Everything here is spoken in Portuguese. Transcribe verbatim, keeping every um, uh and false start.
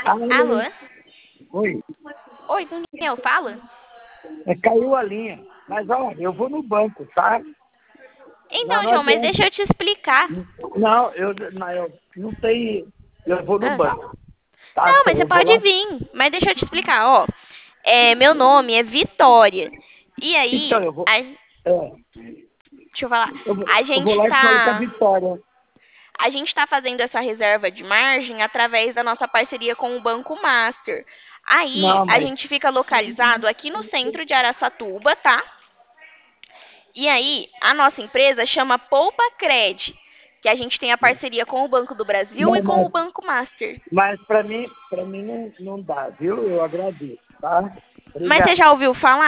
Alô? Alô? Oi. Oi, com quem eu falo? É, caiu a linha. Mas, ó, eu vou no banco, tá? Mas Então, não João, mas adianta. deixa eu te explicar. Não, eu não, eu não tenho. Eu vou no Ah. banco. Tá? Não, mas você Eu vou pode lá. vir. Mas deixa eu te explicar, ó. É, meu nome é Vitória. E aí, Então, eu vou. a- É, deixa eu falar. eu vou, A eu vou gente lá e falo com a tá, Vitória. a gente tá fazendo essa reserva de margem através da nossa parceria com o Banco Master. Aí, Não, a mas. gente fica localizado aqui no centro de Araçatuba, tá? E aí, a nossa empresa chama Poupa Cred, que a gente tem a parceria com o Banco do Brasil e Não, com o mas, Banco Master. mas pra mim, pra mim não, não dá, viu? Eu agradeço, tá? Mas você Obrigado. já ouviu falar?